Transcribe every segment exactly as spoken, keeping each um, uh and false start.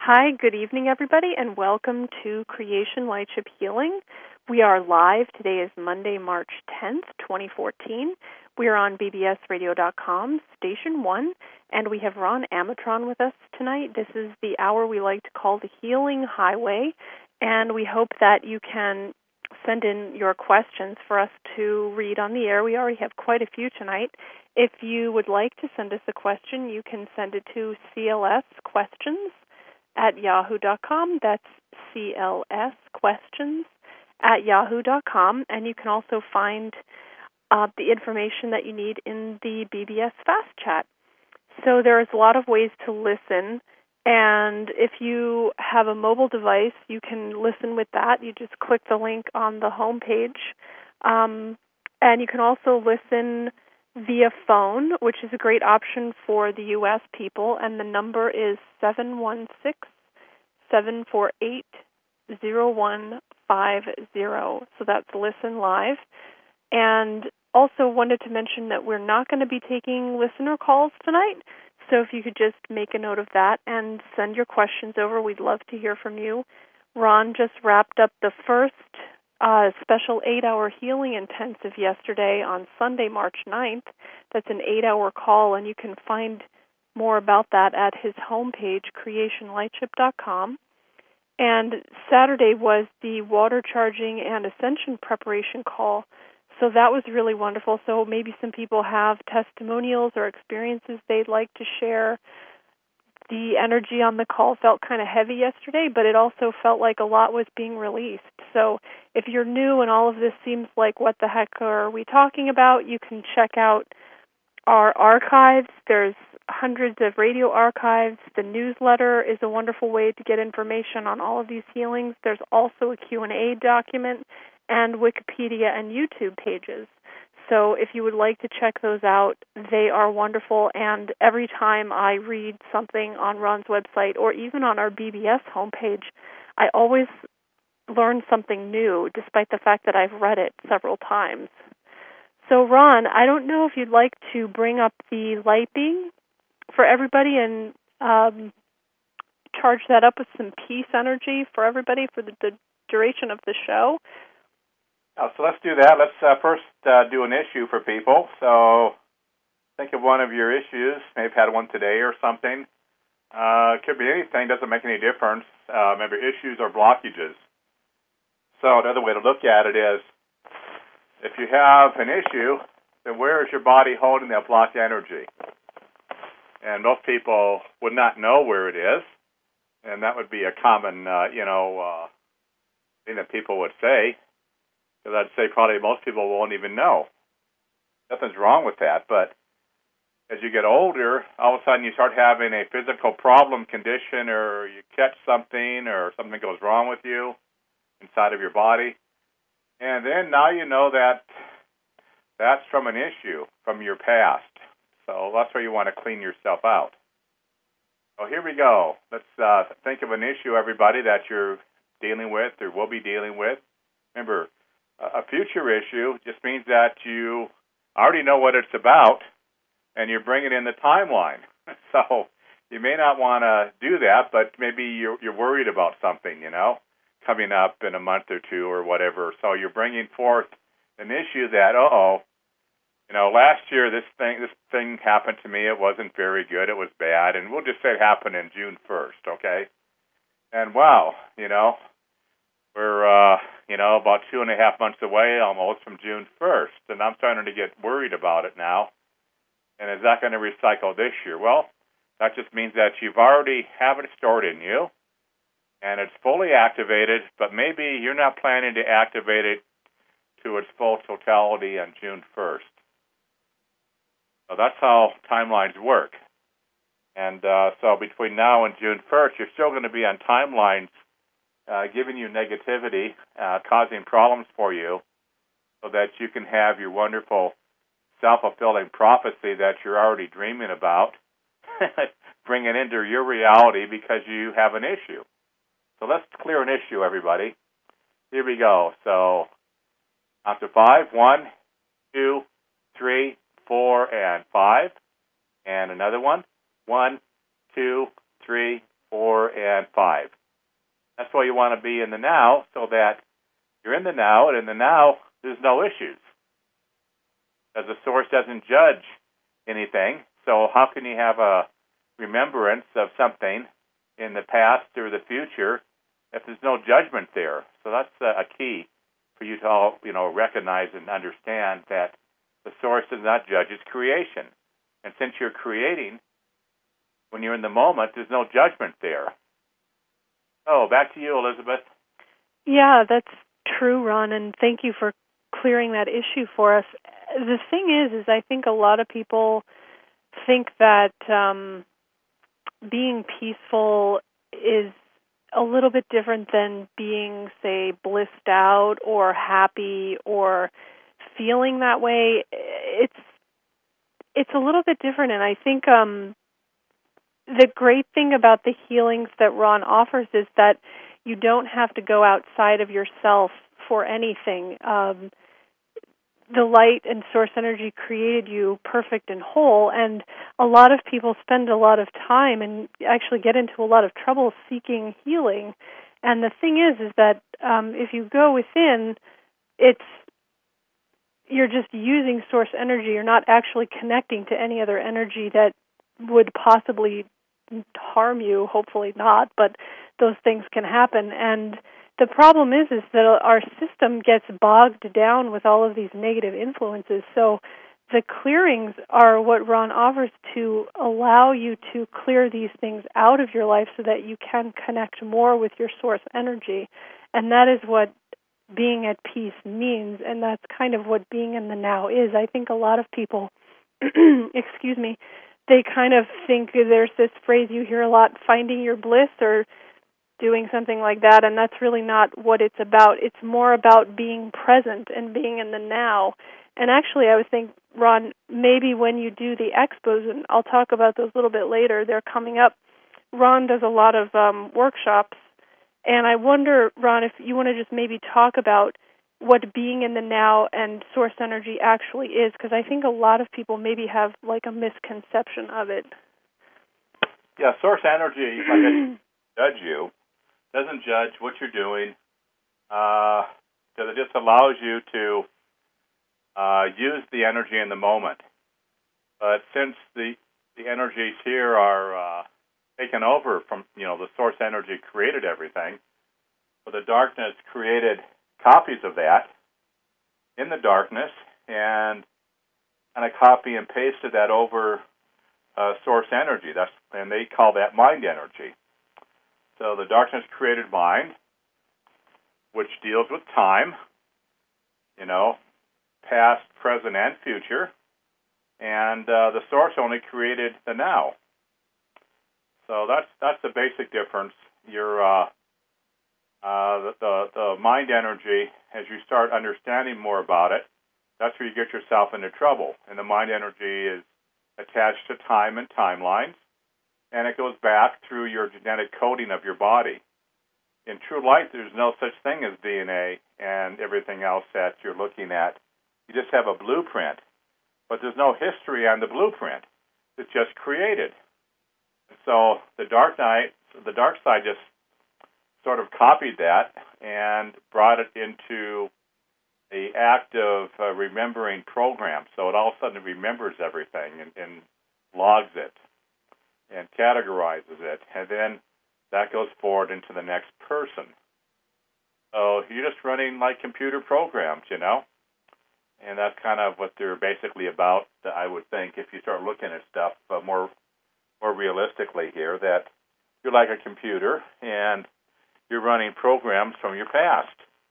Hi, good evening, everybody, and welcome to Creation Lightship Healing. We are live. Today is Monday, March tenth, twenty fourteen. We are on B B S radio dot com, Station one, and we have Ron Amatron with us tonight. This is the hour we like to call the Healing Highway, and we hope that you can send in your questions for us to read on the air. We already have quite a few tonight. If you would like to send us a question, you can send it to C L S Questions at yahoo dot com. That's C L S Questions at yahoo dot com. And you can also find uh, the information that you need in the B B S Fast Chat. So there's a lot of ways to listen. And if you have a mobile device, you can listen with that. You just click the link on the home page. Um, and you can also listen via phone, which is a great option for the U S people, and the number is seven one six, seven four eight, zero one five zero. So that's Listen Live. And also wanted to mention that we're not going to be taking listener calls tonight, so if you could just make a note of that and send your questions over, we'd love to hear from you. Ron just wrapped up the first Uh, special eight-hour healing intensive yesterday on Sunday, March ninth. That's an eight-hour call, and you can find more about that at his homepage, creation lightship dot com. And Saturday was the water charging and ascension preparation call, so that was really wonderful. So maybe some people have testimonials or experiences they'd like to share. The energy on the call felt kind of heavy yesterday, but it also felt like a lot was being released. So if you're new and all of this seems like, what the heck are we talking about, you can check out our archives. There's hundreds of radio archives. The newsletter is a wonderful way to get information on all of these healings. There's also a Q and A document and Wikipedia and YouTube pages. So if you would like to check those out, they are wonderful. And every time I read something on Ron's website or even on our B B S homepage, I always learn something new, despite the fact that I've read it several times. So Ron, I don't know if you'd like to bring up the light beam for everybody and um, charge that up with some peace energy for everybody for the, the duration of the show. Oh, so let's do that. Let's uh, first uh, do an issue for people. So think of one of your issues. Maybe you've had one today or something. Uh, it could be anything. Doesn't make any difference. Uh, maybe issues or blockages. So another way to look at it is, if you have an issue, then where is your body holding that blocked energy? And most people would not know where it is, and that would be a common, uh, you know, uh, thing that people would say. Because I'd say probably most people won't even know. Nothing's wrong with that, but as you get older, all of a sudden you start having a physical problem, condition, or you catch something, or something goes wrong with you inside of your body, and then now you know that that's from an issue from your past. So that's where you want to clean yourself out. So here we go. Let's uh, think of an issue, everybody, that you're dealing with or will be dealing with. Remember, a future issue just means that you already know what it's about, and you're bringing in the timeline. So you may not want to do that, but maybe you're, you're worried about something, you know, coming up in a month or two or whatever. So you're bringing forth an issue that, uh-oh, you know, last year this thing this thing happened to me. It wasn't very good. It was bad. And we'll just say it happened in June first, okay? And wow, you know, we're, uh, you know, about two and a half months away almost from June first, and I'm starting to get worried about it now. And is that going to recycle this year? Well, that just means that you've already have it stored in you, and it's fully activated, but maybe you're not planning to activate it to its full totality on June first. So that's how timelines work. And uh, so between now and June first, you're still going to be on timelines Uh, giving you negativity, uh, causing problems for you, so that you can have your wonderful self-fulfilling prophecy that you're already dreaming about, bring it into your reality because you have an issue. So let's clear an issue, everybody. Here we go. So after five, one, two, three, four, and five. And another one. One, two, three, four, and five. That's why you want to be in the now, so that you're in the now, and in the now, there's no issues. Because the source doesn't judge anything, so how can you have a remembrance of something in the past or the future if there's no judgment there? So that's a key for you to all, you know, recognize and understand that the source does not judge its creation. And since you're creating, when you're in the moment, there's no judgment there. Oh, back to you, Elizabeth. Yeah, that's true, Ron, and thank you for clearing that issue for us. The thing is, is I think a lot of people think that um, being peaceful is a little bit different than being, say, blissed out or happy or feeling that way. It's it's a little bit different, and I think um, the great thing about the healings that Ron offers is that you don't have to go outside of yourself for anything. Um, the light and source energy created you perfect and whole, and a lot of people spend a lot of time and actually get into a lot of trouble seeking healing. And the thing is, is that um, if you go within, it's you're just using source energy. You're not actually connecting to any other energy that would possibly harm you. Hopefully not, but those things can happen. And the problem is, is that our system gets bogged down with all of these negative influences. So the clearings are what Ron offers to allow you to clear these things out of your life so that you can connect more with your source energy. And that is what being at peace means, and that's kind of what being in the now is. I think a lot of people, excuse me, they kind of think there's this phrase you hear a lot, finding your bliss or doing something like that, and that's really not what it's about. It's more about being present and being in the now. And actually, I would think, Ron, maybe when you do the expos, and I'll talk about those a little bit later, they're coming up, Ron does a lot of um, workshops, and I wonder, Ron, if you want to just maybe talk about what being in the now and source energy actually is, because I think a lot of people maybe have like a misconception of it. Yeah, source energy, like I judge you, doesn't judge what you're doing, uh, because it just allows you to uh, use the energy in the moment. But since the the energies here are uh, taken over from, you know, the source energy created everything, but the darkness created copies of that in the darkness and kind of copy and pasted that over uh, source energy. That's and they call that mind energy. So the darkness created mind, which deals with time, you know, past, present, and future, and uh, the source only created the now. So that's that's the basic difference. Your uh, uh, the, the the mind energy, as you start understanding more about it, that's where you get yourself into trouble. And the mind energy is attached to time and timelines, and it goes back through your genetic coding of your body. In true light, there's no such thing as D N A and everything else that you're looking at. You just have a blueprint, but there's no history on the blueprint. It's just created. So the dark night, the dark side just sort of copied that and brought it into the act of uh, remembering programs. So it all of a sudden remembers everything and, and logs it and categorizes it, and then that goes forward into the next person. So you're just running like computer programs, you know, and that's kind of what they're basically about, I would think, if you start looking at stuff uh, more more realistically here, that you're like a computer and you're running programs from your past.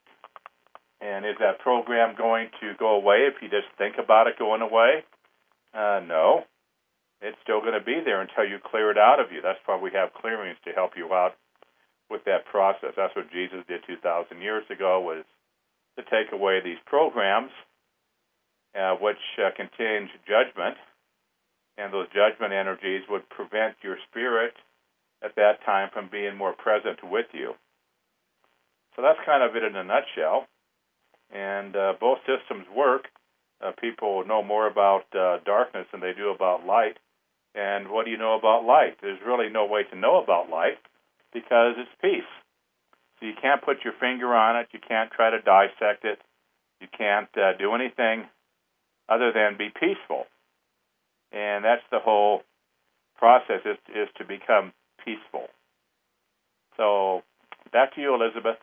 And is that program going to go away if you just think about it going away? Uh, no. It's still going to be there until you clear it out of you. That's why we have clearings to help you out with that process. That's what Jesus did two thousand years ago, was to take away these programs, uh, which uh, contains judgment, and those judgment energies would prevent your spirit at that time from being more present with you. So that's kind of it in a nutshell. And uh, both systems work. Uh, people know more about uh, darkness than they do about light. And what do you know about light? There's really no way to know about light because it's peace. So you can't put your finger on it. You can't try to dissect it. You can't uh, do anything other than be peaceful. And that's the whole process, is, is to become peaceful. So back to you, Elizabeth.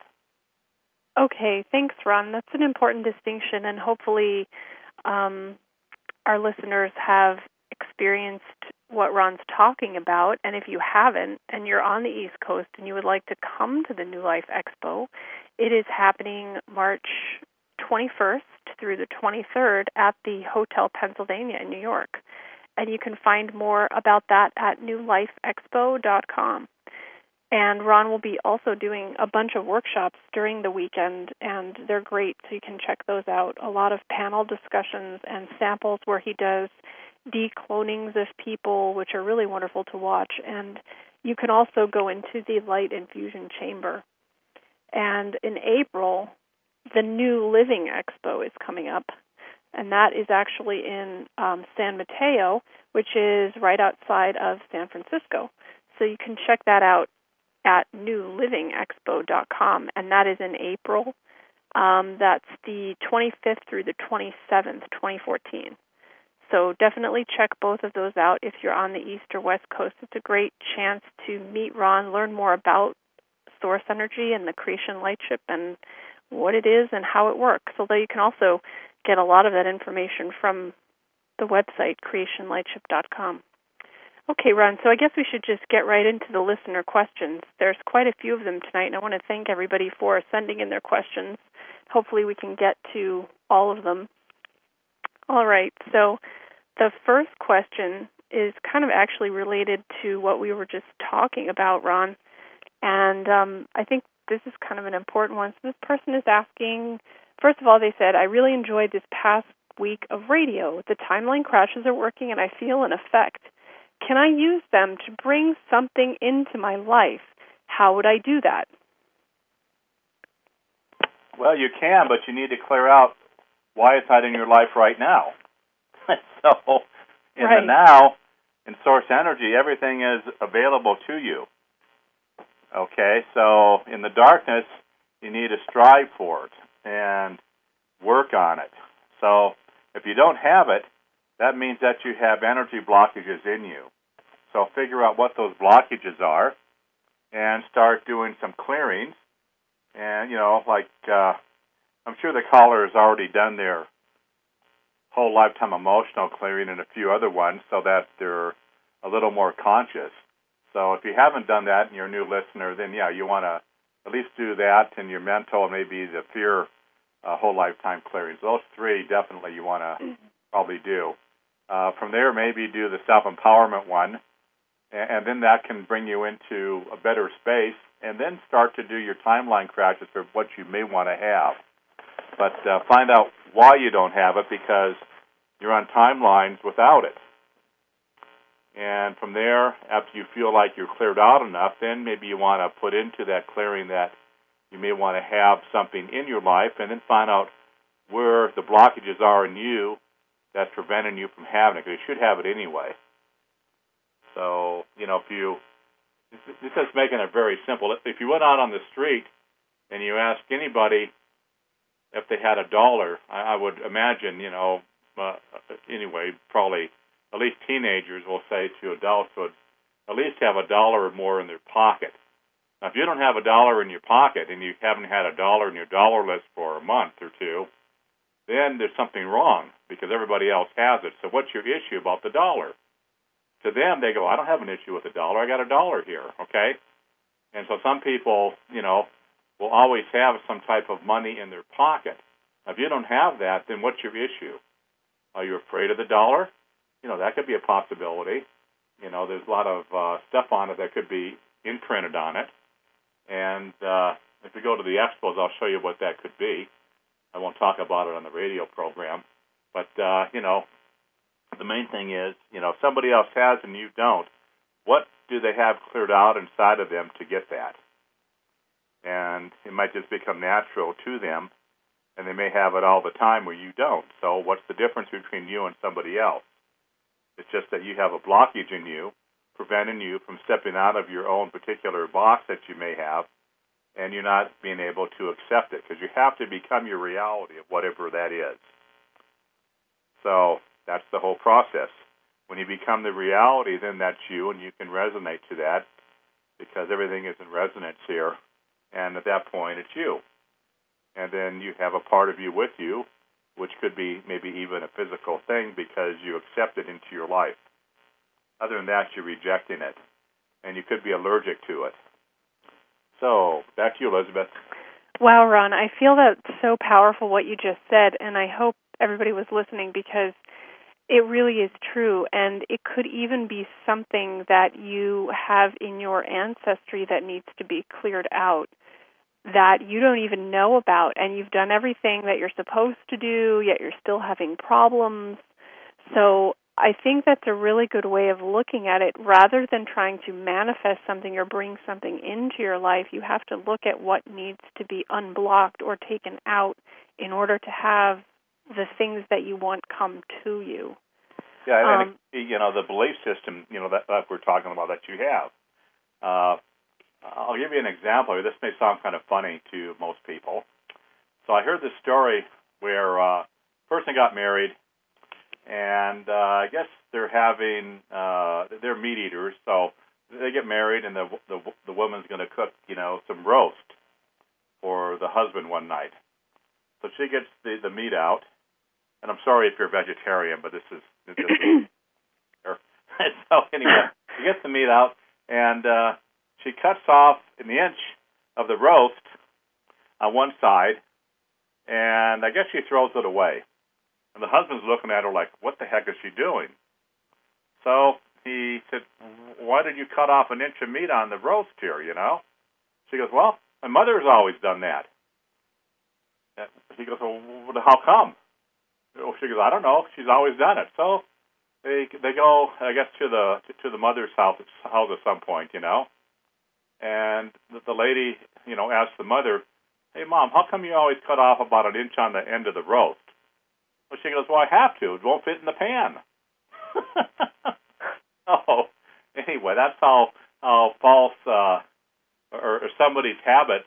Okay, thanks, Ron. That's an important distinction, and hopefully um, our listeners have experienced what Ron's talking about. And if you haven't, and you're on the East Coast and you would like to come to the New Life Expo, it is happening March twenty-first through the twenty-third at the Hotel Pennsylvania in New York. And you can find more about that at new life expo dot com. And Ron will be also doing a bunch of workshops during the weekend, and they're great, so you can check those out. A lot of panel discussions and samples where he does declonings of people, which are really wonderful to watch. And you can also go into the Light Infusion Chamber. And in April, the New Living Expo is coming up, and that is actually in um, San Mateo, which is right outside of San Francisco. So you can check that out at new living expo dot com, and that is in April. Um, that's the twenty-fifth through the twenty-seventh, twenty fourteen. So definitely check both of those out if you're on the East or West Coast. It's a great chance to meet Ron, learn more about source energy and the creation lightship and what it is and how it works. Although you can also get a lot of that information from the website, creation lightship dot com. Okay, Ron, so I guess we should just get right into the listener questions. There's quite a few of them tonight, and I want to thank everybody for sending in their questions. Hopefully we can get to all of them. All right, so the first question is kind of actually related to what we were just talking about, Ron, and um, I think this is kind of an important one. So this person is asking, first of all, they said, I really enjoyed this past week of radio. The timeline crashes are working, and I feel an effect. Can I use them to bring something into my life? How would I do that? Well, you can, but you need to clear out why it's not in your life right now. So, in right. the now, in source energy, everything is available to you. Okay, so in the darkness, you need to strive for it and work on it. So, if you don't have it, that means that you have energy blockages in you. So figure out what those blockages are and start doing some clearings. And, you know, like uh, I'm sure the caller has already done their whole lifetime emotional clearing and a few other ones so that they're a little more conscious. So if you haven't done that and you're a new listener, then, yeah, you want to at least do that and your mental and maybe the fear uh, whole lifetime clearings. Those three definitely you want to probably do. Uh, from there, maybe do the self-empowerment one, and, and then that can bring you into a better space, and then start to do your timeline crashes for what you may want to have. But uh, find out why you don't have it, because you're on timelines without it. And from there, after you feel like you're cleared out enough, then maybe you want to put into that clearing that you may want to have something in your life, and then find out where the blockages are in you that's preventing you from having it, because you should have it anyway. So, you know, if you, this is making it very simple. If you went out on the street and you asked anybody if they had a dollar, I, I would imagine, you know, uh, anyway, probably at least teenagers will say to adults would at least have a dollar or more in their pocket. Now, if you don't have a dollar in your pocket and you haven't had a dollar in your dollar list for a month or two, then there's something wrong, because everybody else has it. So what's your issue about the dollar? To them, they go, I don't have an issue with the dollar. I got a dollar here, okay? And so some people, you know, will always have some type of money in their pocket. Now, if you don't have that, then what's your issue? Are you afraid of the dollar? You know, that could be a possibility. You know, there's a lot of uh, stuff on it that could be imprinted on it. And uh, if you go to the expos, I'll show you what that could be. I won't talk about it on the radio program. But, uh, you know, the main thing is, you know, if somebody else has and you don't, what do they have cleared out inside of them to get that? And it might just become natural to them, and they may have it all the time where you don't. So what's the difference between you and somebody else? It's just that you have a blockage in you preventing you from stepping out of your own particular box that you may have, and you're not being able to accept it, because you have to become your reality of whatever that is. So that's the whole process. When you become the reality, then that's you, and you can resonate to that, because everything is in resonance here, and at that point, it's you. And then you have a part of you with you, which could be maybe even a physical thing, because you accept it into your life. Other than that, you're rejecting it, and you could be allergic to it. So, back to you, Elizabeth. Wow, Ron, I feel that's so powerful what you just said, and I hope everybody was listening, because it really is true, and it could even be something that you have in your ancestry that needs to be cleared out, that you don't even know about, and you've done everything that you're supposed to do, yet you're still having problems. So I think that's a really good way of looking at it. Rather than trying to manifest something or bring something into your life, you have to look at what needs to be unblocked or taken out in order to have the things that you want come to you. Yeah, and um, it, you know, the belief system, you know, that, that we're talking about that you have. Uh, I'll give you an example. This may sound kind of funny to most people. So I heard this story where a uh, person got married, and uh, I guess they're having, uh, they're meat eaters, so they get married, and the the, the woman's going to cook, you know, some roast for the husband one night. So she gets the, the meat out, and I'm sorry if you're a vegetarian, but this is, this is so anyway, she gets the meat out, and uh, she cuts off an inch of the roast on one side, and I guess she throws it away. And the husband's looking at her like, what the heck is she doing? So he said, why did you cut off an inch of meat on the roast here, you know? She goes, well, my mother's always done that. He goes, well, how come? She goes, I don't know. She's always done it. So they they go, I guess, to the to the mother's house, house at some point, you know. And the, the lady, you know, asks the mother, hey, Mom, how come you always cut off about an inch on the end of the roast? Well, she goes, well, I have to. It won't fit in the pan. Oh, anyway, that's how, how false uh, or, or somebody's habits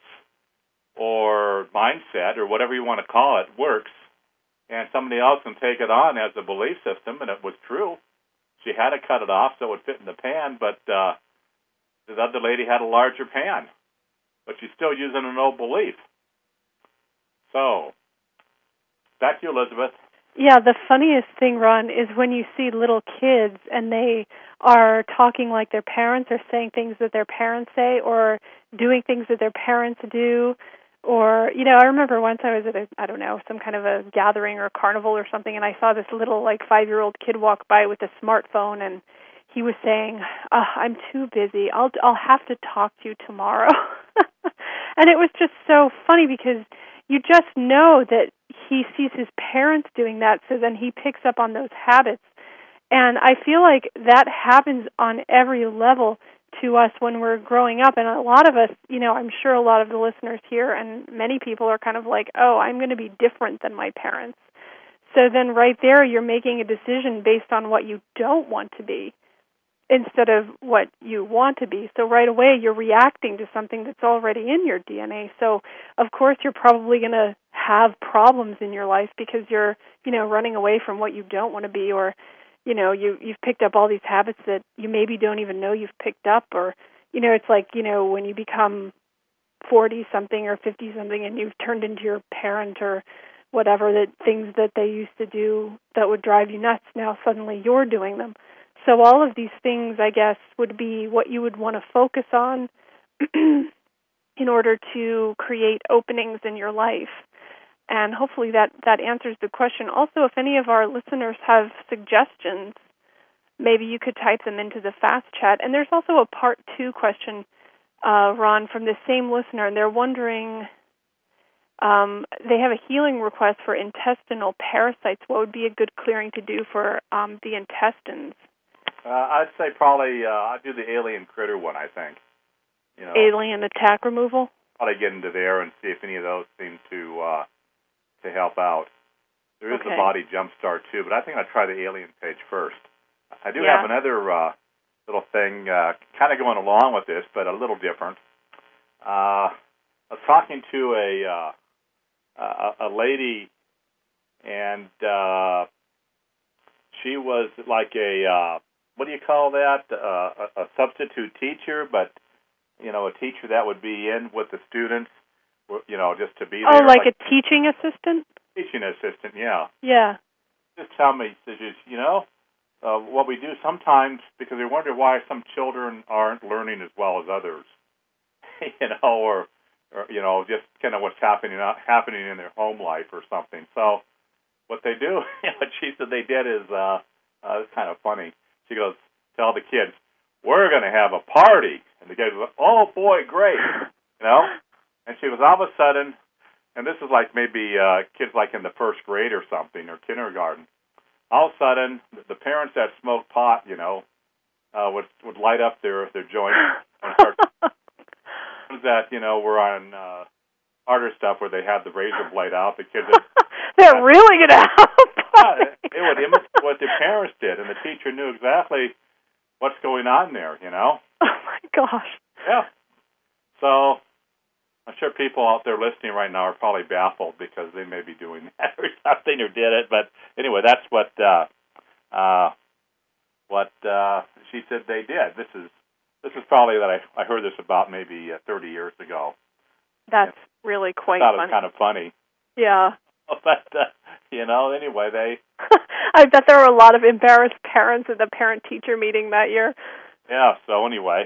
or mindset or whatever you want to call it works. And somebody else can take it on as a belief system, and it was true. She had to cut it off so it would fit in the pan, but uh, the other lady had a larger pan. But she's still using an old belief. So, back to you, Elizabeth. Yeah, the funniest thing, Ron, is when you see little kids and they are talking like their parents or saying things that their parents say or doing things that their parents do. Or, you know, I remember once I was at a, I don't know, some kind of a gathering or a carnival or something, and I saw this little, like, five-year-old kid walk by with a smartphone, and he was saying, oh, I'm too busy. I'll I'll have to talk to you tomorrow. And it was just so funny because you just know that he sees his parents doing that, so then he picks up on those habits. And I feel like that happens on every level to us when we're growing up. And a lot of us, you know, I'm sure a lot of the listeners here and many people are kind of like, oh, I'm going to be different than my parents. So then right there, you're making a decision based on what you don't want to be instead of what you want to be. So right away, you're reacting to something that's already in your D N A. So, of course, you're probably going to have problems in your life because you're, you know, running away from what you don't want to be, or you know, you, you've picked up all these habits that you maybe don't even know you've picked up, or, you know, it's like, you know, when you become forty-something or fifty-something and you've turned into your parent or whatever, that things that they used to do that would drive you nuts, now suddenly you're doing them. So all of these things, I guess, would be what you would want to focus on in order to create openings in your life. And hopefully that, that answers the question. Also, if any of our listeners have suggestions, maybe you could type them into the fast chat. And there's also a part two question, uh, Ron, from the same listener. And they're wondering, um, they have a healing request for intestinal parasites. What would be a good clearing to do for um, the intestines? Uh, I'd say probably uh, I'd do the alien critter one, I think. You know, alien attack removal? Probably get into there and see if any of those seem to... Uh, to help out. There is okay. the body jumpstart too, but I think I'll try the alien page first. I do yeah. have another uh, little thing, uh, kind of going along with this, but a little different. Uh, I was talking to a uh, a, a lady, and uh, she was like a uh, what do you call that? Uh, a, a substitute teacher, but you know, a teacher that would be in with the students, you know, just to be there. Oh, like, like a teaching assistant? Teaching assistant, yeah. Yeah. Just tell me, you know, uh, what we do sometimes, because we wonder why some children aren't learning as well as others, you know, or, or you know, just kind of what's happening happening in their home life or something. So what they do, what she said they did is, uh, uh, it's kind of funny. She goes, tell the kids, we're going to have a party. And the kids go, oh, boy, great, you know. And she goes, all of a sudden, and this is like maybe uh, kids like in the first grade or something, or kindergarten. All of a sudden, the parents that smoke pot, you know, uh, would would light up their their joint and start. That you know were on uh, harder stuff where they had the razor blade out. The kids. Would, They're uh, really gonna have a party. Yeah, it would imitate what their parents did, and the teacher knew exactly what's going on there. You know. Oh my gosh. Yeah. So. I'm sure people out there listening right now are probably baffled because they may be doing that or something or did it. But anyway, that's what uh, uh, what uh, she said they did. This is this is probably that I, I heard this about maybe uh, thirty years ago. That's and really quite I thought funny. It was kind of funny. Yeah. But, uh, you know, anyway, they... I bet there were a lot of embarrassed parents at the parent-teacher meeting that year. Yeah, so anyway,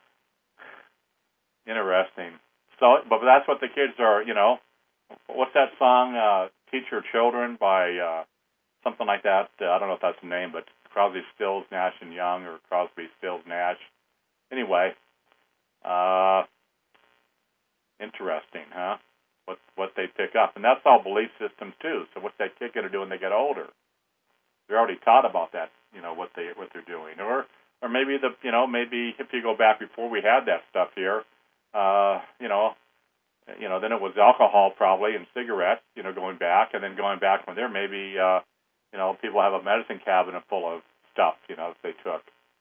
interesting. So, but that's what the kids are, you know. What's that song, uh, Teach Your Children by uh, something like that? Uh, I don't know if that's the name, but Crosby, Stills, Nash and Young, or Crosby, Stills, Nash. Anyway, uh, interesting, huh? What what they pick up. And that's all belief systems, too. So what's that kid going to do when they get older? They're already taught about that, you know, what, they, what they're doing. Or or maybe, the you know, maybe if you go back before we had that stuff here, Uh, you know, you know, then it was alcohol probably and cigarettes, you know, going back, and then going back from there, maybe, uh, you know, people have a medicine cabinet full of stuff, you know, that they took.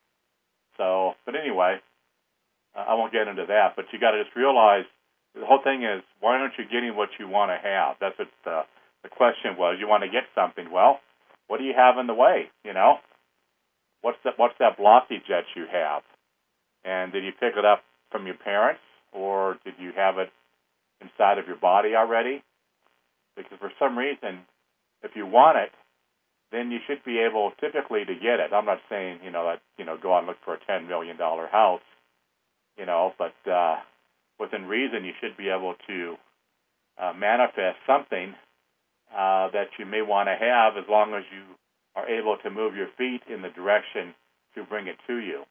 So, but anyway, uh, I won't get into that, but you got to just realize the whole thing is, why aren't you getting what you want to have? That's what the, the question was. You want to get something. Well, what do you have in the way, you know? What's that, what's that blockage that you have? And did you pick it up from your parents? Or did you have it inside of your body already? Because for some reason, if you want it, then you should be able typically to get it. I'm not saying, you know, that, you know, go out and look for a ten million dollars house, you know, but uh, within reason, you should be able to uh, manifest something uh, that you may want to have as long as you are able to move your feet in the direction to bring it to you.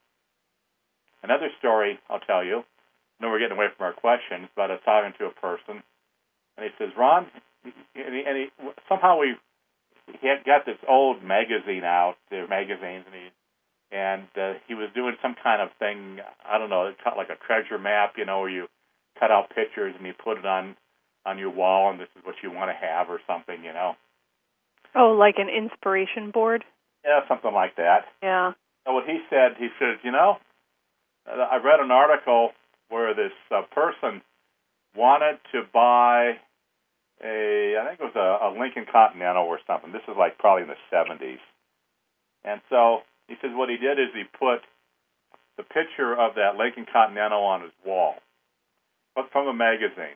Another story I'll tell you. I know we're getting away from our questions, but I was talking to a person, and he says, Ron, and, he, and he, somehow we he had got this old magazine out, the magazines, and he and uh, he was doing some kind of thing, I don't know, it's like a treasure map, you know, where you cut out pictures and you put it on, on your wall, and this is what you want to have or something, you know. Oh, like an inspiration board? Yeah, something like that. Yeah. So what he said, he says, you know, I read an article where this uh, person wanted to buy a, I think it was a, a Lincoln Continental or something. This is like probably in the seventies. And so he says what he did is he put the picture of that Lincoln Continental on his wall, but from a magazine.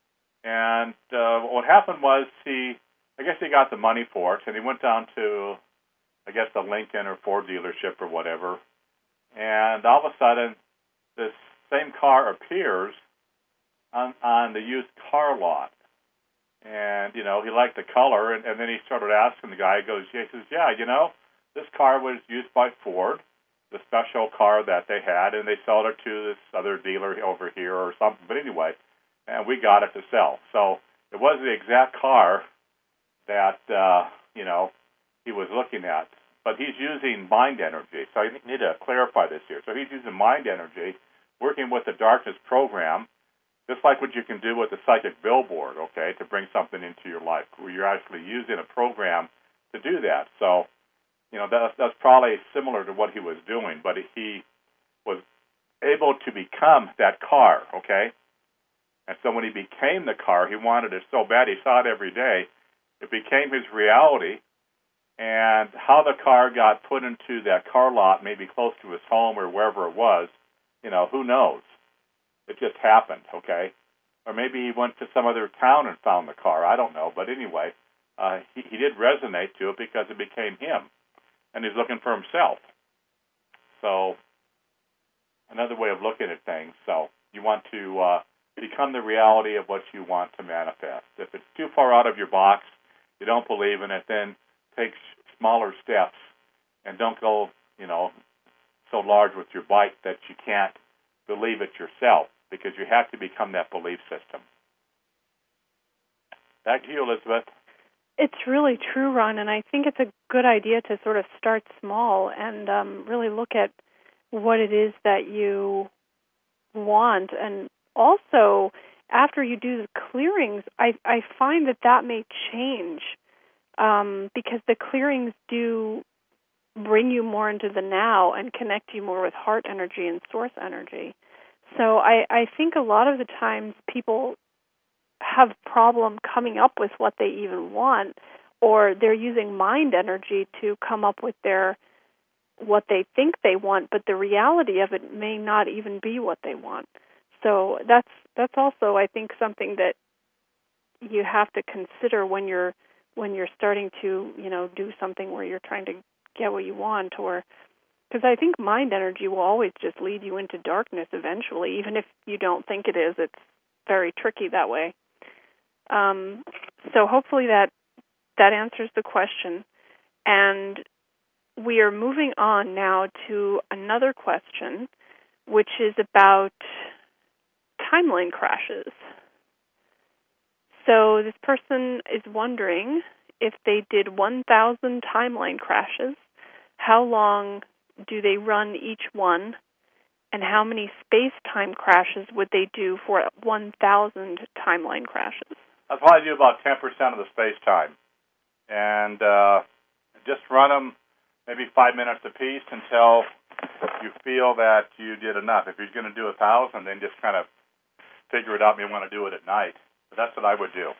And uh, what happened was he, I guess he got the money for it, and he went down to, I guess, the Lincoln or Ford dealership or whatever. And all of a sudden, this same car appears on, on the used car lot. And, you know, he liked the color, and, and then he started asking the guy, he goes, yeah, he says, yeah, you know, this car was used by Ford, the special car that they had, and they sold it to this other dealer over here or something. But anyway, and we got it to sell. So it was the exact car that, uh, you know, he was looking at. But he's using mind energy. So I need to clarify this here. So he's using mind energy, working with the darkness program, just like what you can do with the psychic billboard, okay, to bring something into your life, where you're actually using a program to do that. So, you know, that's, that's probably similar to what he was doing, but he was able to become that car, okay? And so when he became the car, he wanted it so bad, he saw it every day. It became his reality, and how the car got put into that car lot, maybe close to his home or wherever it was, you know, who knows? It just happened, okay? Or maybe he went to some other town and found the car. I don't know. But anyway, uh, he, he did resonate to it because it became him, and he's looking for himself. So another way of looking at things. So you want to uh, become the reality of what you want to manifest. If it's too far out of your box, you don't believe in it, then take smaller steps and don't go, you know, so large with your bite that you can't believe it yourself, because you have to become that belief system. Back to you, Elizabeth. It's really true, Ron, and I think it's a good idea to sort of start small and um, really look at what it is that you want. And also, after you do the clearings, I, I find that that may change um, because the clearings do bring you more into the now and connect you more with heart energy and source energy. So I, I think a lot of the times people have problem coming up with what they even want, or they're using mind energy to come up with their what they think they want, but the reality of it may not even be what they want. So that's that's also, I think, something that you have to consider when you're when you're starting to, you know, do something where you're trying to get what you want, or because I think mind energy will always just lead you into darkness eventually, even if you don't think it is. It's very tricky that way. Um, so hopefully that that answers the question. And we are moving on now to another question, which is about timeline crashes. So this person is wondering, if they did one thousand timeline crashes, how long do they run each one, and how many space-time crashes would they do for one thousand timeline crashes? I'll probably do about ten percent of the space-time. And uh, just run them maybe five minutes apiece until you feel that you did enough. If you're going to do a thousand, then just kind of figure it out and you want to do it at night. But that's what I would do.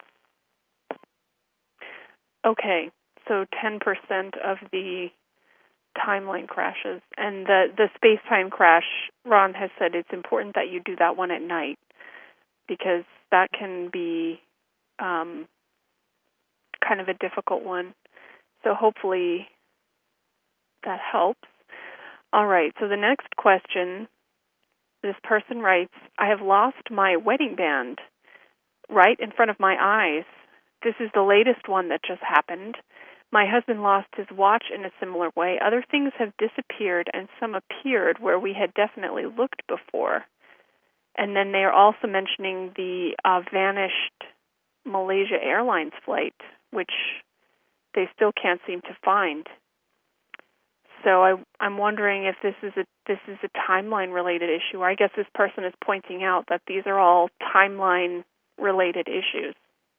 Okay, so ten percent of the timeline crashes. And the, the space-time crash, Ron has said it's important that you do that one at night, because that can be um, kind of a difficult one. So hopefully that helps. All right, so the next question, this person writes, I have lost my wedding band right in front of my eyes. This is the latest one that just happened. My husband lost his watch in a similar way. Other things have disappeared, and some appeared where we had definitely looked before. And then they are also mentioning the uh, vanished Malaysia Airlines flight, which they still can't seem to find. So I, I'm wondering if this is a this is a timeline-related issue. Or I guess this person is pointing out that these are all timeline-related issues.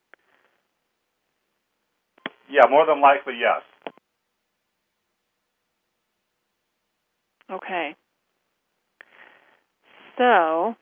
Yeah, more than likely, yes. Okay. So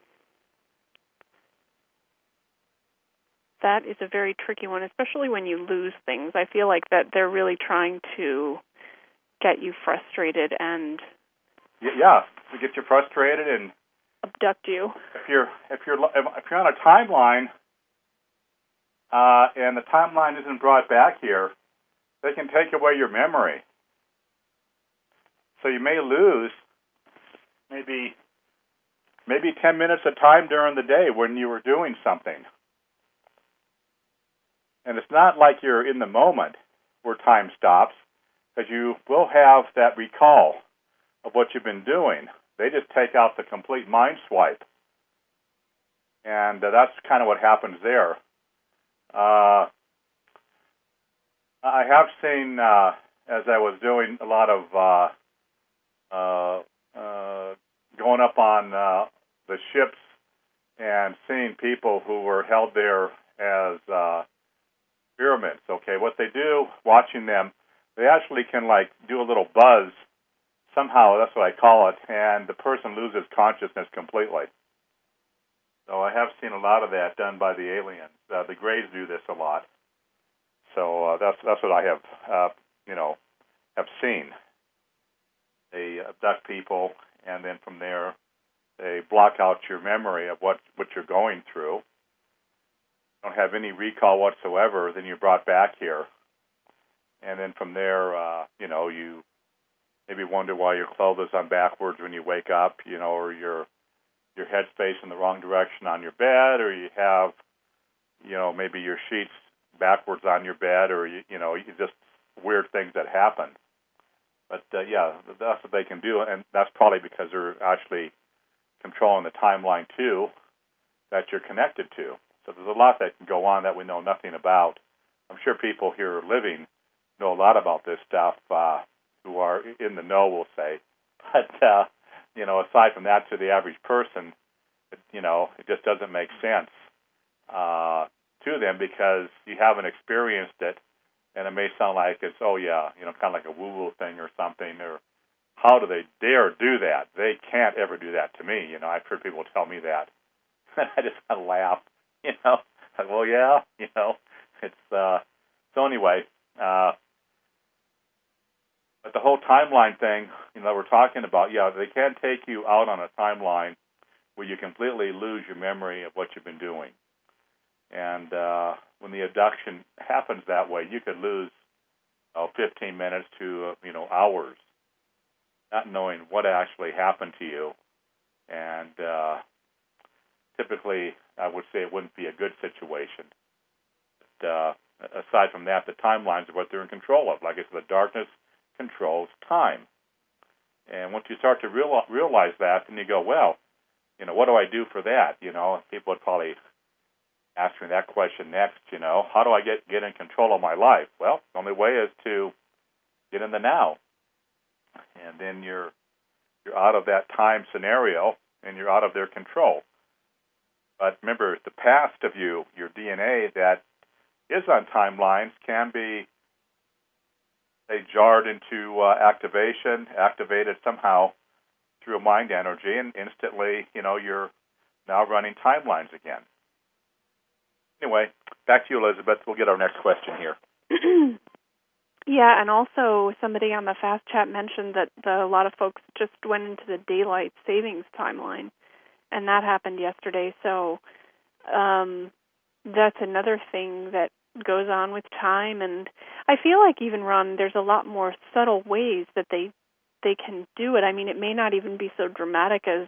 that is a very tricky one, especially when you lose things. I feel like that they're really trying to get you frustrated and yeah, to get you frustrated and abduct you. If you're if you're if you're on a timeline uh, and the timeline isn't brought back here, they can take away your memory. So you may lose maybe maybe ten minutes of time during the day when you were doing something. And it's not like you're in the moment where time stops, because you will have that recall of what you've been doing. They just take out the complete mind swipe. And uh, that's kind of what happens there. Uh, I have seen, uh, as I was doing a lot of uh, uh, uh, going up on uh, the ships and seeing people who were held there as uh, pyramids. Okay, what they do, watching them, they actually can like do a little buzz somehow, that's what I call it, and the person loses consciousness completely. So I have seen a lot of that done by the aliens. Uh, the Greys do this a lot. So uh, that's that's what I have, uh, you know, have seen. They abduct people, and then from there, they block out your memory of what, what you're going through. Don't have any recall whatsoever. Then you're brought back here, and then from there, uh, you know, you maybe wonder why your clothes on backwards when you wake up, you know, or your your head's facing the wrong direction on your bed, or you have, you know, maybe your sheets backwards on your bed, or you, you know, you just weird things that happen. But uh, yeah, that's what they can do, and that's probably because they're actually controlling the timeline too that you're connected to. So there's a lot that can go on that we know nothing about. I'm sure people here living know a lot about this stuff, uh, who are in the know, we'll say. But uh, you know, aside from that, to the average person, it, you know, it just doesn't make sense uh, to them because you haven't experienced it, and it may sound like it's, oh yeah, you know, kind of like a woo-woo thing or something, or how do they dare do that? They can't ever do that to me. You know, I've heard people tell me that. I just kind of laugh, you know. Like, well, yeah, you know, it's, uh, so anyway, uh, but the whole timeline thing, you know, we're talking about, yeah, they can take you out on a timeline where you completely lose your memory of what you've been doing. And uh, when the abduction happens that way, you could lose uh, fifteen minutes to, uh, you know, hours, not knowing what actually happened to you. And uh, typically, I would say it wouldn't be a good situation. But, uh, aside from that, the timelines are what they're in control of. Like I said, the darkness controls time. And once you start to real, realize that, then you go, well, you know, what do I do for that? You know, people would probably ask me that question next, you know, how do I get, get in control of my life? Well, the only way is to get in the now. And then you're you're out of that time scenario, and you're out of their control. But remember, the past of you, your D N A that is on timelines, can be, say, jarred into uh, activation, activated somehow through a mind energy, and instantly, you know, you're now running timelines again. Anyway, back to you, Elizabeth. We'll get our next question here. Yeah, and also somebody on the Fast Chat mentioned that the, a lot of folks just went into the daylight savings timeline, and that happened yesterday. So um, that's another thing that goes on with time. And I feel like even, Ron, there's a lot more subtle ways that they they can do it. I mean, it may not even be so dramatic as,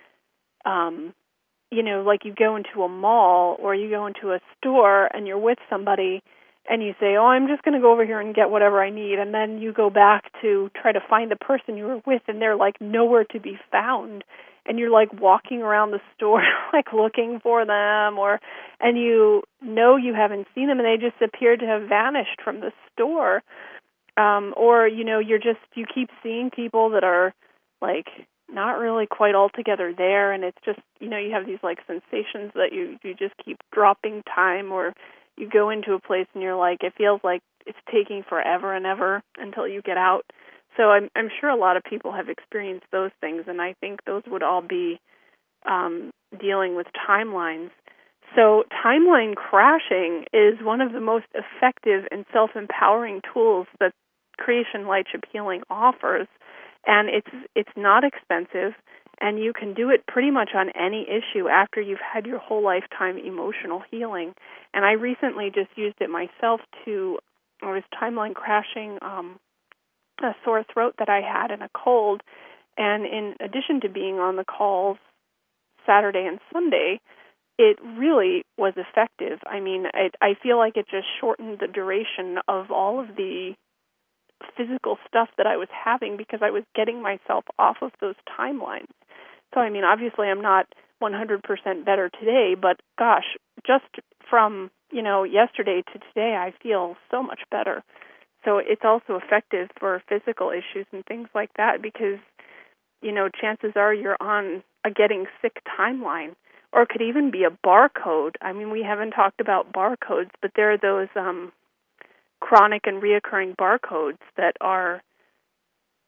um, you know, like you go into a mall or you go into a store and you're with somebody and you say, oh, I'm just going to go over here and get whatever I need. And then you go back to try to find the person you were with and they're like nowhere to be found. And you're like walking around the store like looking for them, or and you know you haven't seen them and they just appear to have vanished from the store. Um, or, you know, you're just, you keep seeing people that are like not really quite altogether there, and it's just, you know, you have these like sensations that you, you just keep dropping time, or you go into a place and you're like, it feels like it's taking forever and ever until you get out. So I'm, I'm sure a lot of people have experienced those things, and I think those would all be um, dealing with timelines. So timeline crashing is one of the most effective and self-empowering tools that Creation Lightship Healing offers, and it's it's not expensive, and you can do it pretty much on any issue after you've had your whole lifetime emotional healing. And I recently just used it myself to, I was timeline crashing um, a sore throat that I had and a cold, and in addition to being on the calls Saturday and Sunday, it really was effective. I mean, it, I feel like it just shortened the duration of all of the physical stuff that I was having because I was getting myself off of those timelines. So, I mean, obviously I'm not one hundred percent better today, but gosh, just from, you know, yesterday to today, I feel so much better. So it's also effective for physical issues and things like that because, you know, chances are you're on a getting sick timeline. Or it could even be a barcode. I mean, we haven't talked about barcodes, but there are those um, chronic and reoccurring barcodes that are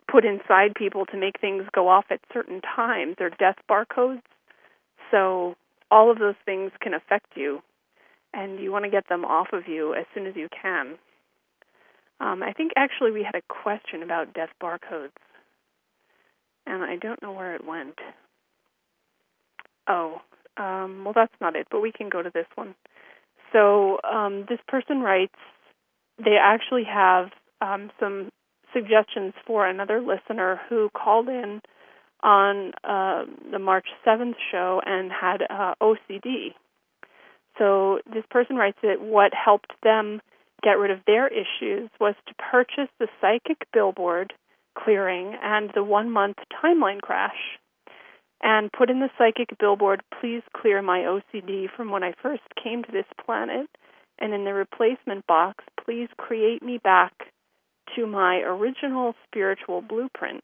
put inside people to make things go off at certain times. They're death barcodes. So all of those things can affect you, and you want to get them off of you as soon as you can. Um, I think actually we had a question about death barcodes, and I don't know where it went. Oh, um, well, that's not it, but we can go to this one. So um, this person writes, they actually have um, some suggestions for another listener who called in on uh, the March seventh show and had uh, O C D. So this person writes that what helped them get rid of their issues was to purchase the psychic billboard clearing and the one-month timeline crash, and put in the psychic billboard, "Please clear my O C D from when I first came to this planet," and in the replacement box, "Please create me back to my original spiritual blueprint."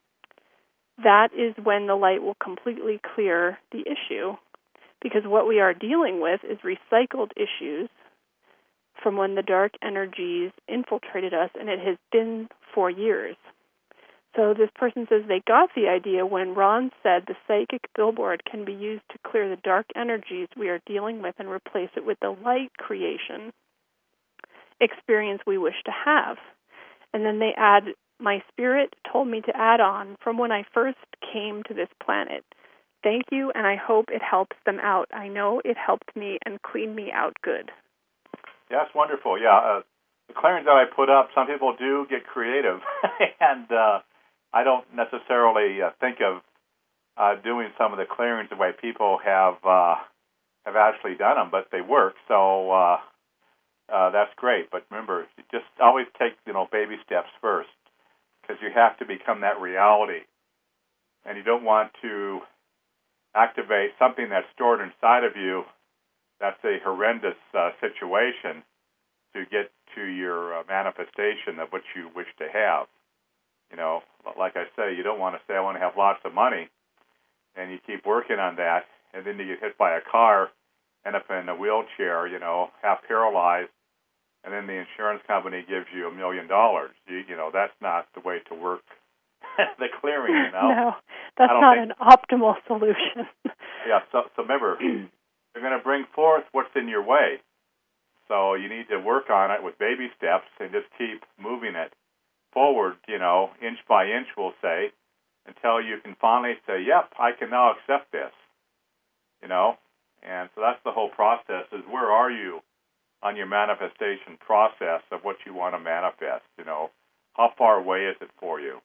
That is when the light will completely clear the issue, because what we are dealing with is recycled issues from when the dark energies infiltrated us, and it has been for years. So this person says they got the idea when Ron said the psychic billboard can be used to clear the dark energies we are dealing with and replace it with the light creation experience we wish to have. And then they add, "My spirit told me to add on from when I first came to this planet. Thank you, and I hope it helps them out. I know it helped me and cleaned me out good." Yeah, that's wonderful. Yeah, uh, the clearings that I put up, some people do get creative, and uh, I don't necessarily uh, think of uh, doing some of the clearings the way people have uh, have actually done them, but they work. So uh, uh, that's great. But remember, just always take you know baby steps first, because you have to become that reality, and you don't want to activate something that's stored inside of you. That's a horrendous uh, situation to get to your uh, manifestation of what you wish to have. You know, like I say, you don't want to say, "I want to have lots of money," and you keep working on that, and then you get hit by a car, end up in a wheelchair, you know, half paralyzed, and then the insurance company gives you a million dollars. You, you know, that's not the way to work the clearing, you know. No, that's not think, an optimal solution. Yeah, so, so remember, you're going to bring forth what's in your way. So you need to work on it with baby steps and just keep moving it forward, you know, inch by inch, we'll say, until you can finally say, "Yep, I can now accept this," you know. And so that's the whole process, is where are you on your manifestation process of what you want to manifest, you know. How far away is it for you?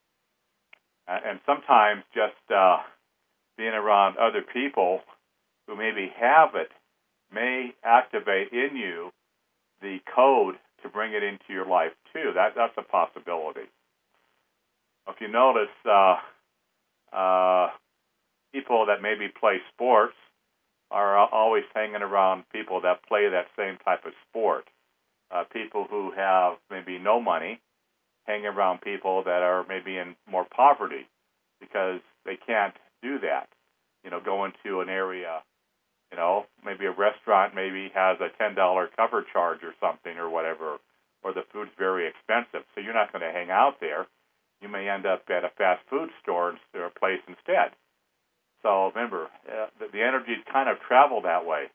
And sometimes just uh, being around other people who maybe have it may activate in you the code to bring it into your life too. That that's a possibility. If you notice, uh, uh, people that maybe play sports are always hanging around people that play that same type of sport. Uh, people who have maybe no money hang around people that are maybe in more poverty, because they can't do that. You know, go into an area, you know, maybe a restaurant maybe has a ten dollars cover charge or something or whatever, or the food's very expensive, so you're not going to hang out there. You may end up at a fast food store or place instead. So remember, uh, the, the energies kind of travel that way.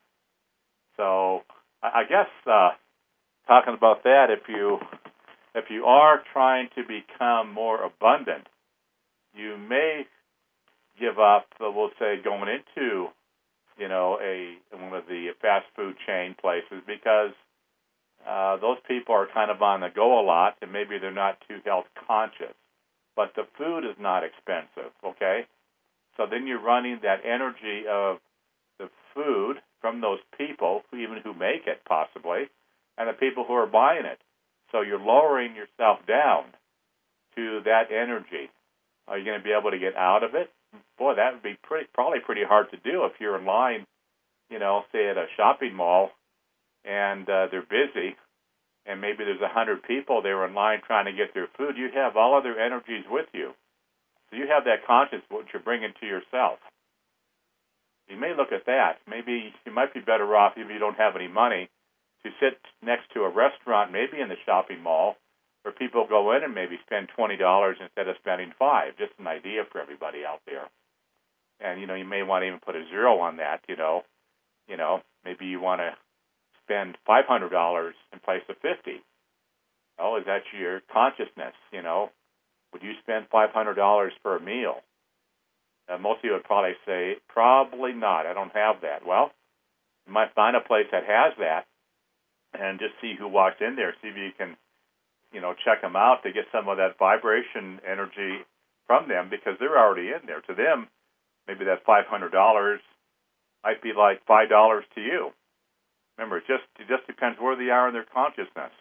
So I, I guess uh, talking about that, if you if you are trying to become more abundant, you may give up, uh, we'll say, going into, you know, a one of the fast food chain places, because uh, those people are kind of on the go a lot, and maybe they're not too health conscious. But the food is not expensive, okay? So then you're running that energy of the food from those people, who even who make it possibly, and the people who are buying it. So you're lowering yourself down to that energy. Are you going to be able to get out of it? Boy, that would be pretty, probably pretty hard to do if you're in line, you know, say at a shopping mall, and uh, they're busy, and maybe there's a hundred people there in line trying to get their food. You have all other energies with you. So you have that conscious, what you're bringing to yourself. You may look at that. Maybe you might be better off, if you don't have any money, to sit next to a restaurant, maybe in the shopping mall, where people go in and maybe spend twenty dollars instead of spending five. Just an idea for everybody out there. And, you know, you may want to even put a zero on that, you know. You know, maybe you want to spend five hundred dollars in place of fifty. Oh, is that your consciousness, you know? Would you spend five hundred dollars for a meal? Uh, most of you would probably say, probably not. I don't have that. Well, you might find a place that has that and just see who walks in there. See if you can, you know, check them out to get some of that vibration energy from them because they're already in there. To them, maybe that five hundred dollars might be like five dollars to you. Remember, it just, it just depends where they are in their consciousness.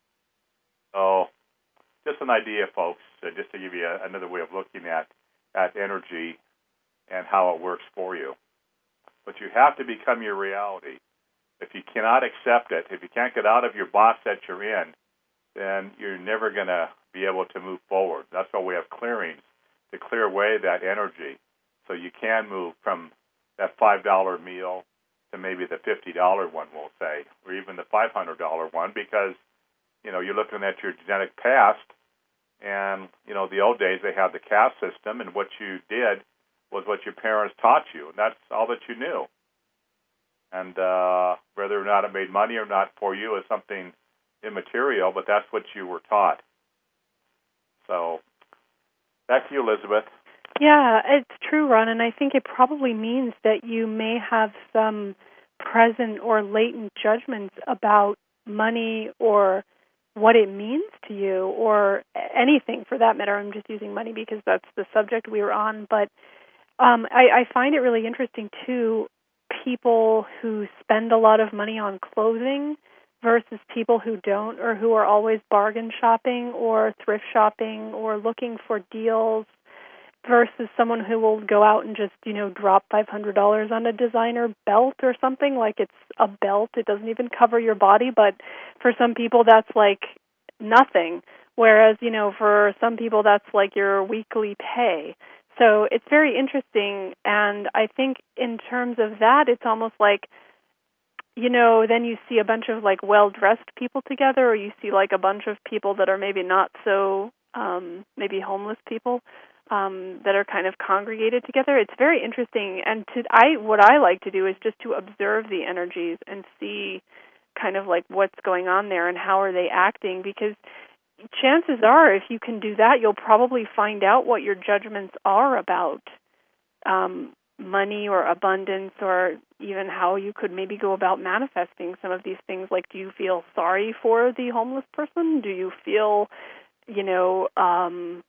So just an idea, folks, uh, just to give you a, another way of looking at, at energy and how it works for you. But you have to become your reality. If you cannot accept it, if you can't get out of your box that you're in, then you're never going to be able to move forward. That's why we have clearings, to clear away that energy so you can move from that five dollar meal to maybe the fifty dollar one, we'll say, or even the five hundred dollar one, because, you know, you're looking at your genetic past, and, you know, the old days they had the caste system, and what you did was what your parents taught you, and that's all that you knew. And uh, whether or not it made money or not for you is something immaterial, but that's what you were taught. So, back to you, Elizabeth. Yeah, it's true, Ron, and I think it probably means that you may have some present or latent judgments about money or what it means to you or anything for that matter. I'm just using money because that's the subject we were on. But um, I, I find it really interesting, too, people who spend a lot of money on clothing versus people who don't or who are always bargain shopping or thrift shopping or looking for deals versus someone who will go out and just, you know, drop five hundred dollars on a designer belt or something, like it's a belt. It doesn't even cover your body, but for some people that's like nothing, whereas, you know, for some people that's like your weekly pay. So it's very interesting, and I think in terms of that, it's almost like, you know, then you see a bunch of like well-dressed people together, or you see like a bunch of people that are maybe not so, um, maybe homeless people, Um, that are kind of congregated together. It's very interesting, and to I what I like to do is just to observe the energies and see kind of like what's going on there and how are they acting, because chances are if you can do that, you'll probably find out what your judgments are about um, money or abundance, or even how you could maybe go about manifesting some of these things. Like, do you feel sorry for the homeless person? Do you feel, you know, um,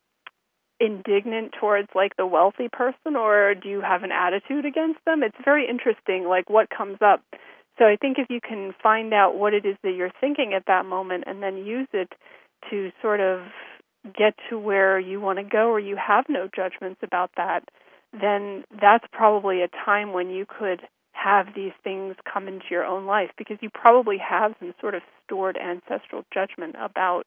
indignant towards like the wealthy person, or do you have an attitude against them? It's very interesting, like what comes up. So I think if you can find out what it is that you're thinking at that moment and then use it to sort of get to where you want to go, or you have no judgments about that, then that's probably a time when you could have these things come into your own life, because you probably have some sort of stored ancestral judgment about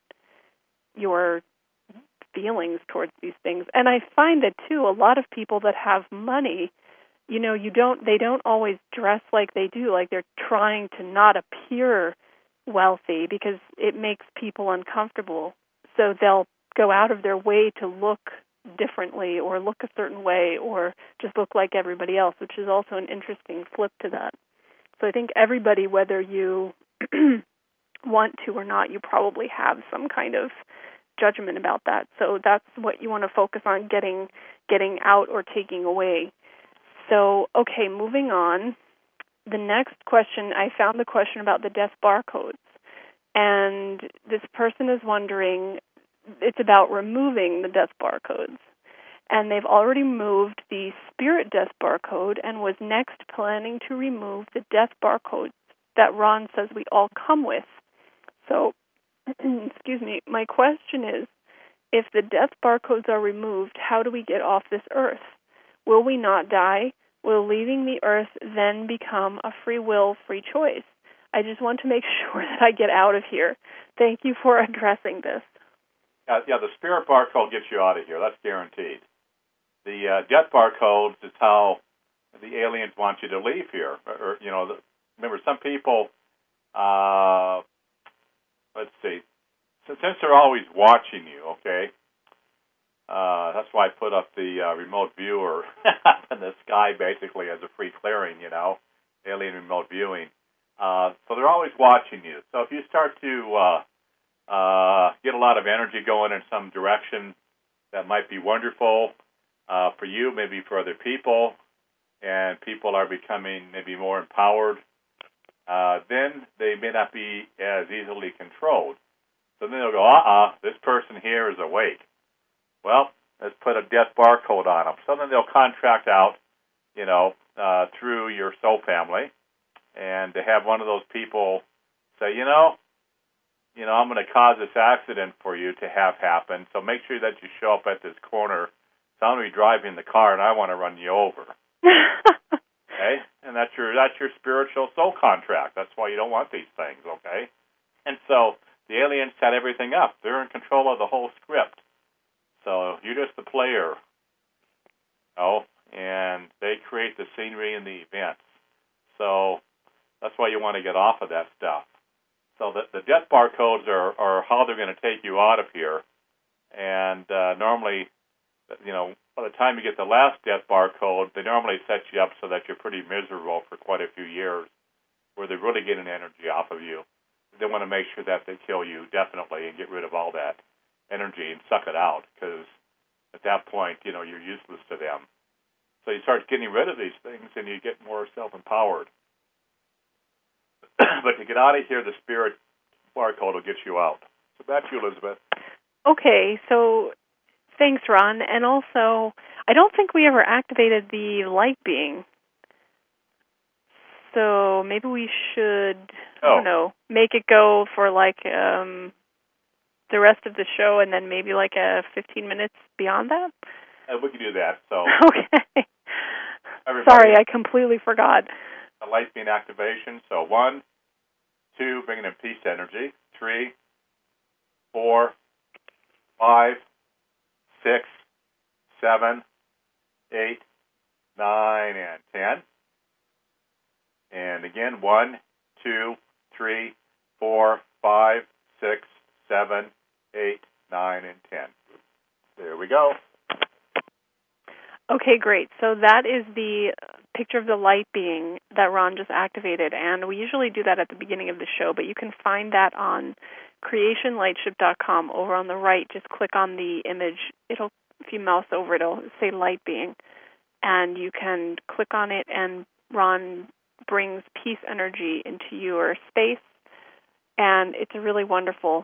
your feelings towards these things. And I find that too, a lot of people that have money, you know, you don't they don't always dress like they do, like they're trying to not appear wealthy because it makes people uncomfortable. So they'll go out of their way to look differently or look a certain way or just look like everybody else, which is also an interesting flip to that. So I think everybody, whether you want to or not, you probably have some kind of judgment about that. So that's what you want to focus on getting getting out or taking away. So, okay, moving on. The next question, I found the question about the death barcodes. And this person is wondering, it's about removing the death barcodes. And they've already moved the spirit death barcode and was next planning to remove the death barcodes that Ron says we all come with. So, excuse me, my question is, if the death barcodes are removed, how do we get off this earth? Will we not die? Will leaving the earth then become a free will, free choice? I just want to make sure that I get out of here. Thank you for addressing this. Uh, yeah, the spirit barcode gets you out of here. That's guaranteed. The uh, death barcodes is how the aliens want you to leave here. Or, or you know, the, remember, some people, uh, let's see, since they're always watching you, okay, uh, that's why I put up the uh, remote viewer in the sky basically as a free clearing, you know, alien remote viewing. Uh, so they're always watching you. So if you start to uh, uh, get a lot of energy going in some direction that might be wonderful uh, for you, maybe for other people, and people are becoming maybe more empowered, uh, then they may not be as easily controlled. So then they'll go, uh-uh, this person here is awake. Well, let's put a death barcode on them. So then they'll contract out, you know, uh, through your soul family, and to have one of those people say, you know, you know, I'm going to cause this accident for you to have happen, so make sure that you show up at this corner. So I'm going to be driving the car, and I want to run you over. Okay? And that's your that's your spiritual soul contract. That's why you don't want these things, okay? And so the aliens set everything up. They're in control of the whole script. So you're just the player. Oh, and they create the scenery and the events. So that's why you want to get off of that stuff. So the, the death barcodes are, are how they're going to take you out of here. And uh, normally, you know, by the time you get the last death barcode, they normally set you up so that you're pretty miserable for quite a few years, where they're really getting energy off of you. They want to make sure that they kill you, definitely, and get rid of all that energy and suck it out, because at that point, you know, you're useless to them. So you start getting rid of these things, and you get more self-empowered. But to get out of here, the spirit barcode will get you out. So back to you, Elizabeth. Okay, so thanks, Ron. And also, I don't think we ever activated the light being. So maybe we should, oh. I don't know, make it go for like um, the rest of the show, and then maybe like a fifteen minutes beyond that? Uh, we can do that. So okay. Everybody, sorry, I completely forgot. The light being activation. So one, two, bringing in peace energy. Three, four, five, six, seven, eight, nine, and ten. And again, one, two, three, four, five, six, seven, eight, nine, and ten. There we go. Okay, great. So that is the picture of the light being that Ron just activated, and we usually do that at the beginning of the show, but you can find that on creation lightship dot com. Over on the right, just click on the image. It'll, if you mouse over it, it'll say light being, and you can click on it, and Ron brings peace energy into your space, and it's really wonderful.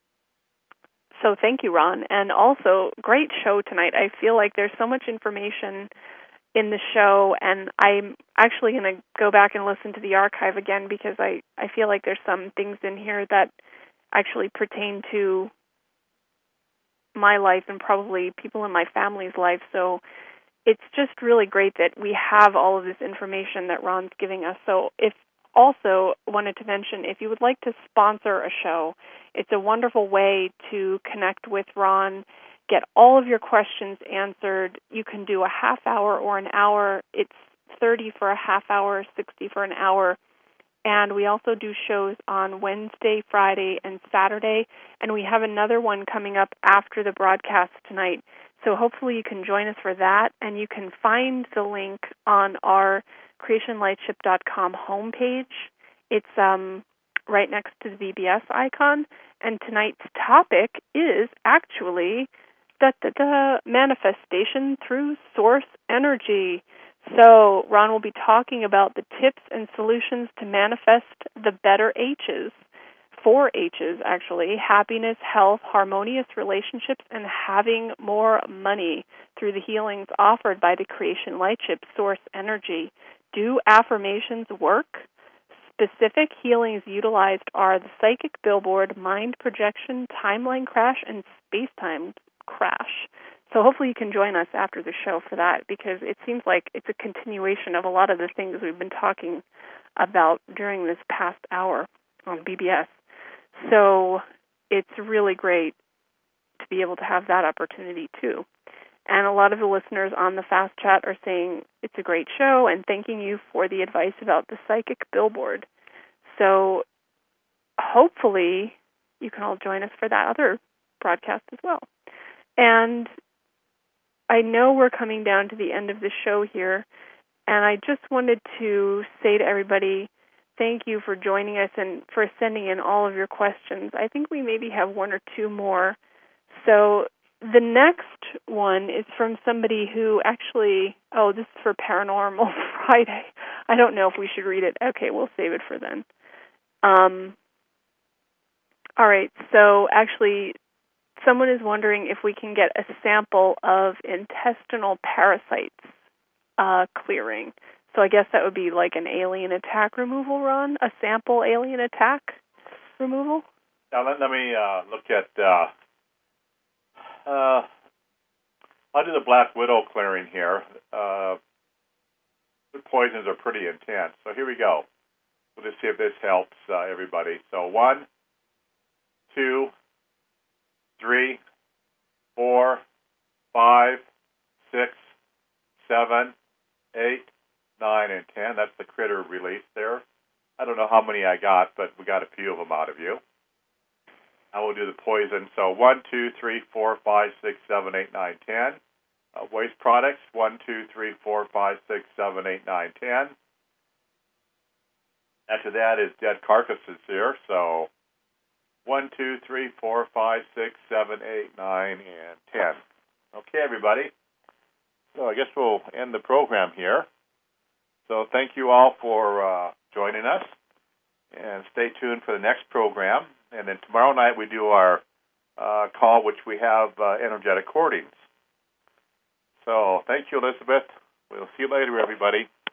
So thank you, Ron. And also, great show tonight. I feel like there's so much information in the show, and I'm actually going to go back and listen to the archive again, because I, I feel like there's some things in here that actually pertain to my life and probably people in my family's life. So it's just really great that we have all of this information that Ron's giving us. So if also wanted to mention, if you would like to sponsor a show, it's a wonderful way to connect with Ron, get all of your questions answered. You can do a half hour or an hour. It's thirty for a half hour, sixty for an hour. And we also do shows on Wednesday, Friday, and Saturday. And we have another one coming up after the broadcast tonight. So hopefully you can join us for that. And you can find the link on our creation lightship dot com homepage. It's um, right next to the B B S icon. And tonight's topic is actually da, da, da, manifestation through source energy. So Ron will be talking about the tips and solutions to manifest the better H's, four H's actually: happiness, health, harmonious relationships, and having more money through the healings offered by the Creation Lightship Source Energy. Do affirmations work? Specific healings utilized are the psychic billboard, mind projection, timeline crash, and space-time crash. So hopefully you can join us after the show for that, because it seems like it's a continuation of a lot of the things we've been talking about during this past hour on B B S. So it's really great to be able to have that opportunity too. And a lot of the listeners on the Fast Chat are saying it's a great show and thanking you for the advice about the psychic billboard. So hopefully you can all join us for that other broadcast as well. And I know we're coming down to the end of the show here, and I just wanted to say to everybody, thank you for joining us and for sending in all of your questions. I think we maybe have one or two more. So the next one is from somebody who actually, oh, this is for Paranormal Friday. I don't know if we should read it. Okay, we'll save it for then. Um, all right, so actually, someone is wondering if we can get a sample of intestinal parasites uh, clearing. So I guess that would be like an alien attack removal run, a sample alien attack removal. Now let, let me uh, look at. Uh, uh, I'll do the Black Widow clearing here. Uh, the poisons are pretty intense. So here we go. We'll just see if this helps uh, everybody. So one, two, three, four, five, six, seven, eight, nine, and ten. That's the critter release there. I don't know how many I got, but we got a few of them out of you. I will do the poison. So one, two, three, four, five, six, seven, eight, nine, ten. Uh, waste products, one, two, three, four, five, six, seven, eight, nine, ten. After that is dead carcasses here. So one, two, three, four, five, six, seven, eight, nine, and ten. Okay, everybody. So I guess we'll end the program here. So thank you all for uh, joining us, and stay tuned for the next program. And then tomorrow night we do our uh, call, which we have uh, energetic hoardings. So thank you, Elizabeth. We'll see you later, everybody.